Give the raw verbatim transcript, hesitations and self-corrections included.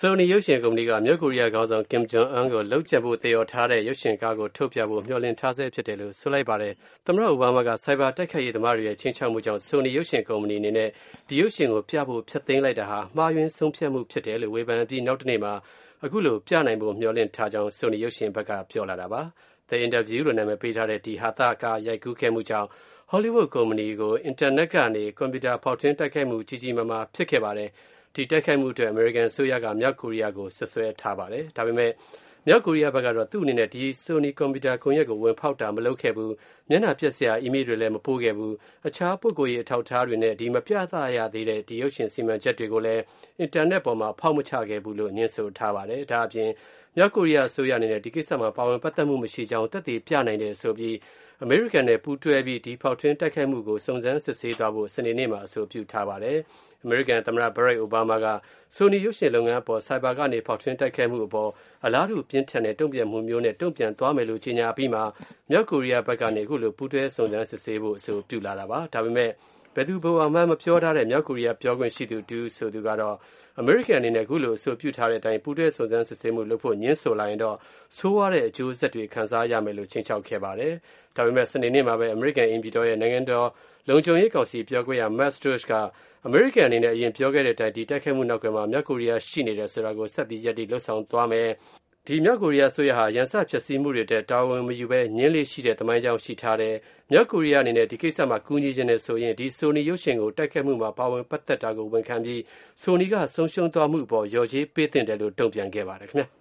Sony ရုပ်ရှင်ကုမ္ပဏီကမြောက်ကိုရီးယားခေါင်းဆောင် Kim Jong Un ကိုလုပ်ကြံဖို့သရော်ထားတဲ့ရုပ်ရှင်ကားကိုထုတ်ပြဖို့မျှော်လင့်ထားဆဲဖြစ်တယ်လို့ဆိုလိုက်ပါတယ်။သမ္မတအိုဘားမားကဆိုက်ဘာတိုက်ခိုက်ရေးသမားတွေရဲ့ခြိမ်းခြောက်မှုကြောင့် Sony ရုပ်ရှင်ကုမ္ပဏီအနေနဲ့ဒီရုပ်ရှင်ကိုပြဖို့ဖျက်သိမ်းလိုက်တာဟာမှားယွင်းဆုံးဖြတ်မှုဖြစ်တယ်လို့ဝေဖန်အပြီးနောက်တနေ့မှာအခုလိုပြနိုင်ဖို့မျှော်လင့်ထားကြောင်း Sony ရုပ်ရှင်ဘက်ကပြောလာတာပါ။ The Interview လို့နာမည်ပေးထားတဲ့ဒီဟာသကားရိုက်ကူးခဲ့မှုကြောင့် Hollywood ကုမ္ပဏီကိုအင်တာနက်ကနေကွန်ပျူတာဖောက်ထွင်းတိုက်ခိုက်မှုကြီးကြီးမားမားဖြစ်ခဲ့ပါတယ်။ဒီတိုက်ခိုက်မှုအတွက်အမေရိကန်အစိုးရကမြောက်ကိုရီးယားကိုဆွဆွဲထားပါတယ်။ဒါပေမဲ့မြောက်ကိုရီးယားဘက်ကတော့သူ့အနေနဲ့ဒီ Sony ကွန်ပျူတာကွန်ရက်ကိုဝင်ဖောက်တာမလုပ်ခဲ့ဘူး။မျက်နှာပျက်စရာအီးမေးလ်တွေလည်းမပို့ခဲ့ဘူး။အခြားပုဂ္ဂိုလ်ရေးအထောက်အထားတွေနဲ့ဒီမပြသရသေးတဲ့ဒီရုပ်ရှင်စီမံချက်တွေကိုလည်းအင်တာနက်ပေါ်မှာဖောက်မချခဲ့ဘူးလို့ညွှန်းဆိုထားပါတယ်။ဒါအပြင်မြောက်ကိုရီးယားအစိုးရအနေနဲ့ဒီကိစ္စမှာပါဝင်ပတ်သက်မှုမရှိကြောင်းသက်သေပြနိုင်တယ်ဆိုပြီးအမေရိကန်နဲ့ပူးတွဲပြီးဒီဖောက်ထွင်းတိုက်ခိုက်မှုကိုစုံစမ်းစစ်ဆေးသွားဖို့စနေနေ့မှာအဆိုပြုထားပါတယ်။အမေရိကန်သမ္မတဘရက်အိုဘားမားက Sony ရုပ်ရှင်လုပ်ငန်းအပေါ်ဆိုင်ဘာကနေဖောက်ထွင်းတိုက်ခိုက်မှုအပေါ်အလားတူပြင်းထန်တဲ့တုံ့ပြန်မှုမျိုးနဲ့တုံ့ပြန်သွားမယ်လို့ကြေညာပြီးမှမြောက်ကိုရီးယားဘက်ကနေအခုလိုပူးတွဲစုံစမ်းစစ်ဆေးဖို့အဆိုပြုလာတာပါ။ဒါပေမဲ့ဘယ်သူဘဝမှမပြောထားတဲ့မြောက်ကိုရီးယားပြောခွင့်ရှိသူတူဆိုသူကတော့အမေရိကန်အနေနဲ့အခုလိုအဆိုပြုထားတဲ့အတိုင်းပူးတွဲစုံစမ်းစစ်ဆေးမှုလုပ်ဖို့ညှင်းဆိုလာရင်တော့ဆိုးဝါးတဲ့အကျိုးဆက်တွေခံစားရမယ်လို့ချိန်ချောက်ခဲ့ပါတယ်။ဒါပေမဲ့စနေနေ့မှာပဲအမေရိကန်အင်ပြည်တော်ရဲ့နိုင်ငံတော်လုံခြုံရေးကောင်စီပြောခွင့်ရ Matt Stewart ကအမေရိကန်အနေနဲ့အရင်ပြောခဲ့တဲ့အတိုင်းဒီတိုက်ခိုက်မှုနောက်ကွယ်မှာမြောက်ကိုရီးယားရှိနေတယ်ဆိုတာကိုဆက်ပြီးရပ်တည်လှုပ်ဆောင်သွားမယ်။ဒီမြောက်ကိုရီးယားဆိုရဟာရန်စဖျက်ဆီးမှုတွေတဲ့တာဝန်မယူဘဲညှင်းလေးရှိတဲ့သမိုင်းကြောင်းရှိထားတယ်။မြောက်ကိုရီးယားအနေနဲ့ဒီကိစ္စမှာကူညီခြင်းနဲ့ဆိုရင်ဒီ Sony ရုပ်ရှင်ကိုတိုက်ခိုက်မှုမှာပါဝင်ပတ်သက်တာကိုဝန်ခံပြီး Sony ကဆုံးရှုံးသွားမှုအပေါ်လျော်ကြေးပေးသင့်တယ်လို့တုံ့ပြန်ခဲ့ပါတယ်ခင်ဗျာ။